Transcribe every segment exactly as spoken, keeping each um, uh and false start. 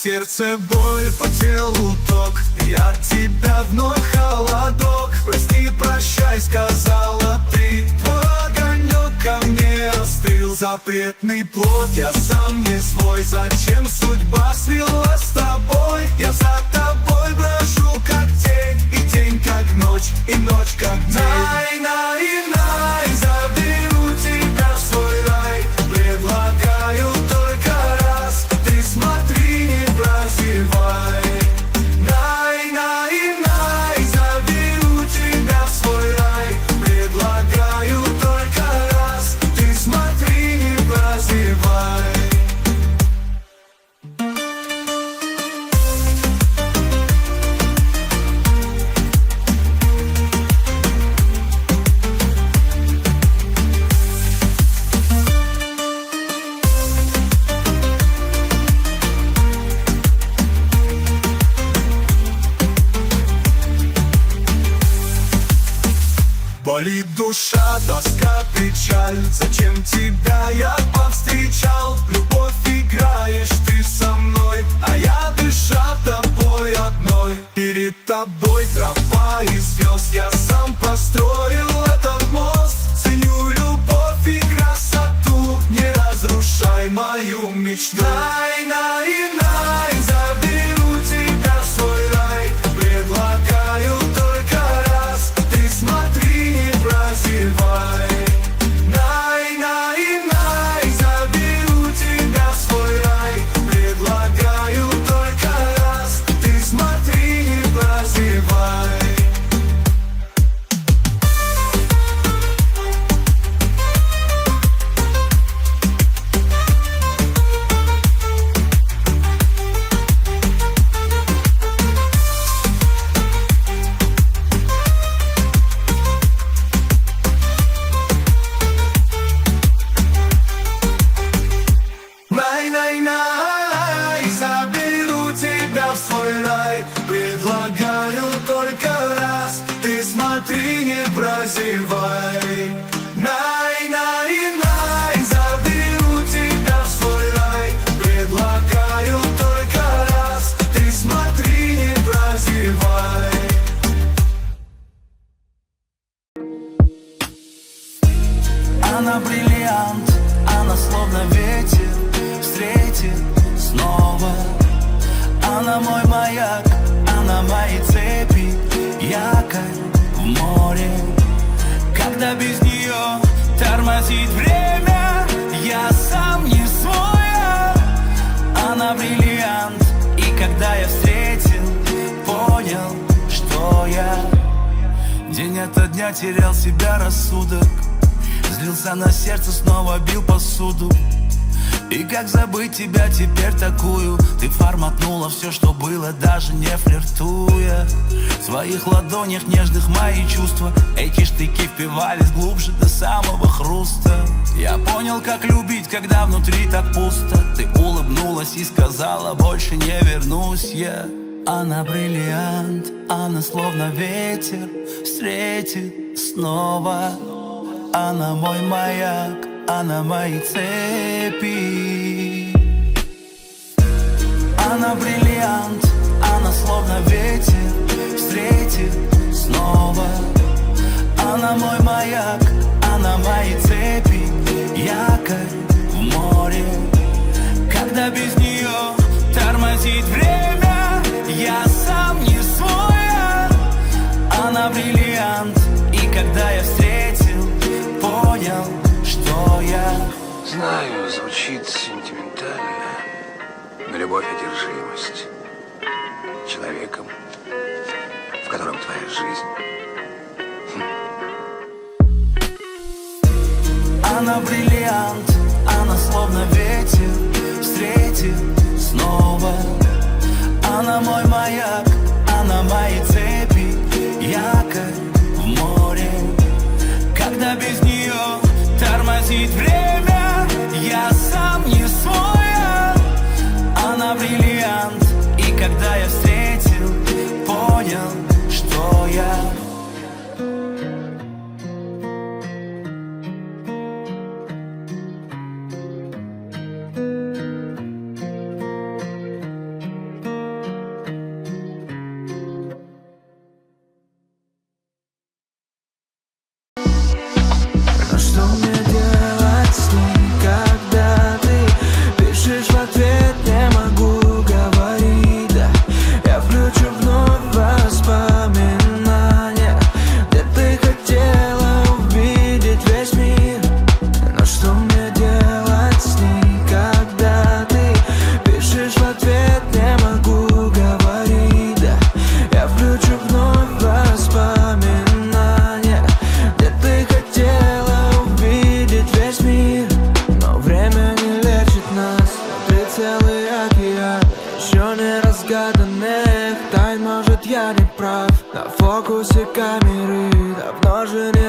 сердце боль, по телу ток. Я от тебя вновь холодок. Прости, прощай, сказала ты. Твой огонек ко мне остыл. Запретный плод, я сам не свой. Зачем судьба свела с тобой? Я за тобой брожу, как тень. И тень, как ночь, и ночь, как день. Най, най, най, заберу тебя в свой рай. Предлагаю только раз. Ты смотри, не прозевай. Най, най, най, заберу тебя в свой рай. Предлагаю только раз. Ты смотри, не прозевай. Болит душа, тоска, печаль. Зачем тебя я повстречал? Любовь играешь ты со мной, а я дыша тобой одной. Перед тобой тропа и звезд. Я сам построил этот мост. Ценю любовь и красоту. Не разрушай мою мечту. Най, най, най, заберу тебя в свой рай. Предлагаю только раз. Ты смотри, не прозевай. Най, най, най, заберу тебя в свой рай. Предлагаю только раз. Ты смотри, не прозевай. Най-най-най, заберу тебя в свой рай. Предлагаю только раз. Ты смотри, не прозевай. Най-най-най, заберу тебя в свой рай. Предлагаю только раз. Ты смотри, не прозевай. Она бриллиант, она словно ветер встретит снова. Она мой маяк, она мои цепи, якорь в море. Когда без нее тормозит время, я сам не свой. Она бриллиант, и когда я встретил, понял, что я день ото дня терял себя рассудок. Злился на сердце, снова бил посуду. И как забыть тебя теперь такую? Ты форматнула все, что было, даже не флиртуя. В своих ладонях нежных мои чувства. Эти штыки впивались глубже до самого хруста. Я понял, как любить, когда внутри так пусто. Ты улыбнулась и сказала, больше не вернусь я. Она бриллиант, она словно ветер встретит снова. Она мой маяк, она мои цепи. Она бриллиант, она словно ветер встретит снова. Она мой маяк, она мои цепи, якорь в море. Когда без нее тормозит время, я сам не свой. Она бриллиант, и когда я встретил, понял, что я. Знаю, звучит сентиментально, но любовь — одержимость человеком, в котором твоя жизнь. Хм. Она бриллиант, она словно ветер встретит снова. Она мой маяк, она мои цепи, якорь в море. Когда без нее тормозит время, я сам не свой. Она бриллиант, и когда я встретил, понял, что я.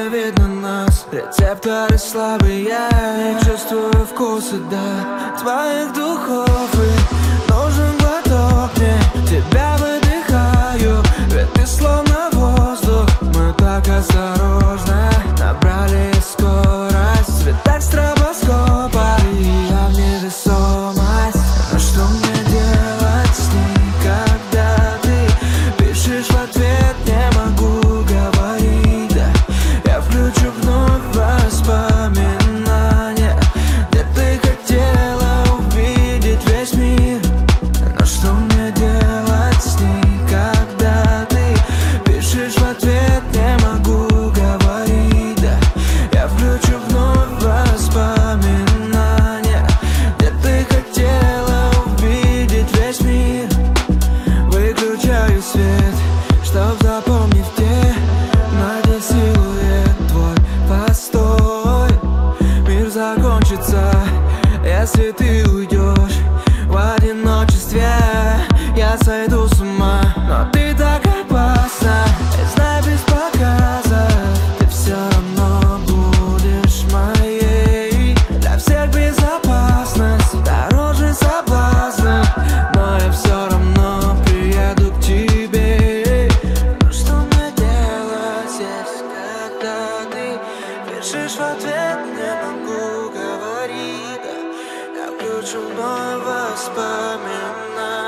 видно нас. Рецепторы слабые, я чувствую вкусы, да, твоих духов. И нужен глоток мне, тебя выдыхаю, ведь ты словно воздух. Мы так осторожно набрали скорость, ведь так стробоскопа, и я в невесомость. Но что мне делать с ней, когда ты пишешь в ответ? Не могу говорить, да. Я включу вновь воспоминания, где ты хотела увидеть весь мир. Но что мне делать с ней, когда ты пишешь в ответ? Не могу говорить, да. Я включу вновь воспоминания, где ты хотела увидеть весь мир. Выключаю свет, чтоб запомнить, где найти силуэт твой. Постой, мир закончится, если ты уйдешь в одиночестве. Я сойду с ума, но ты так опасна. И знай, без показа ты все равно будешь моей. Для всех безопасность дороже соблазна, но я все равно приеду к тебе. Ну что мне делать здесь, когда ты пишешь в ответ? Не могу говорить, да. Я включу вновь воспоминания,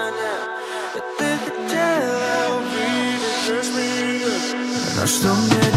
ведь ты хотела увидеть весь мир. Но что мне